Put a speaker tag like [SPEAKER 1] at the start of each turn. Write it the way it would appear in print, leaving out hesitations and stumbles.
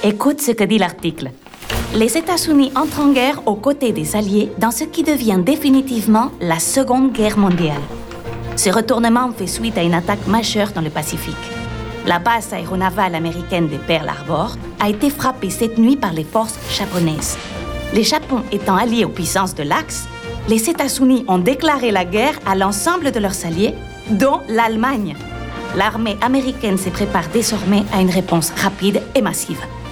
[SPEAKER 1] Écoute ce que dit l'article. Les États-Unis entrent en guerre aux côtés des Alliés dans ce qui devient définitivement la Seconde Guerre mondiale. Ce retournement fait suite à une attaque majeure dans le Pacifique. La base aéronavale américaine de Pearl Harbor a été frappée cette nuit par les forces japonaises. Le Japon étant allié aux puissances de l'Axe, les États-Unis ont déclaré la guerre à l'ensemble de leurs alliés, dont l'Allemagne. L'armée américaine se prépare désormais à une réponse rapide et massive.